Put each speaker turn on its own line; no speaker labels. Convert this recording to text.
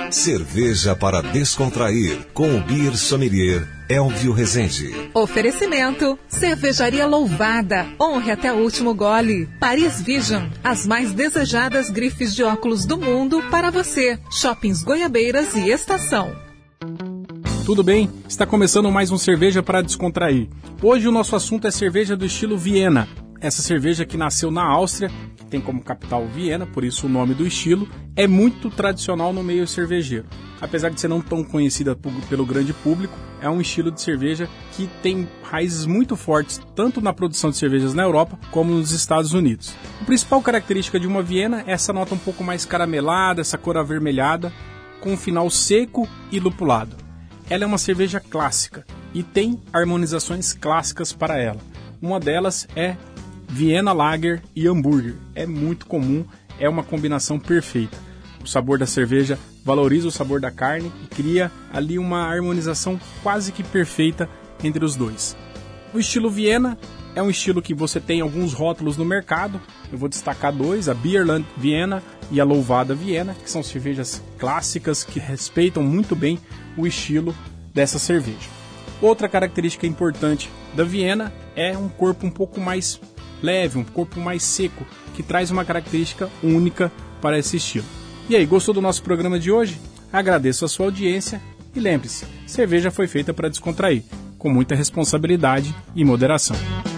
Cerveja para descontrair, com o Beer Sommelier Elvio Rezende.
Oferecimento: Cervejaria Louvada. Honre até o último gole. Paris Vision, as mais desejadas grifes de óculos do mundo para você. Shoppings Goiabeiras e Estação.
Tudo bem? Está começando mais um Cerveja para Descontrair. Hoje o nosso assunto é cerveja do estilo Viena. Essa cerveja que nasceu na Áustria, que tem como capital Viena, por isso o nome do estilo, é muito tradicional no meio cervejeiro. Apesar de ser não tão conhecida pelo grande público, é um estilo de cerveja que tem raízes muito fortes, tanto na produção de cervejas na Europa, como nos Estados Unidos. A principal característica de uma Viena é essa nota um pouco mais caramelada, essa cor avermelhada, com um final seco e lupulado. Ela é uma cerveja clássica e tem harmonizações clássicas para ela. Uma delas é Viena Lager e hambúrguer. É muito comum, é uma combinação perfeita. O sabor da cerveja valoriza o sabor da carne e cria ali uma harmonização quase que perfeita entre os dois. O estilo Viena é um estilo que você tem alguns rótulos no mercado. Eu vou destacar dois, a Bierland Viena e a Louvada Viena, que são cervejas clássicas que respeitam muito bem o estilo dessa cerveja. Outra característica importante da Viena é um corpo um pouco mais leve, um corpo mais seco, que traz uma característica única para esse estilo. E aí, gostou do nosso programa de hoje? Agradeço a sua audiência e lembre-se, cerveja foi feita para descontrair, com muita responsabilidade e moderação.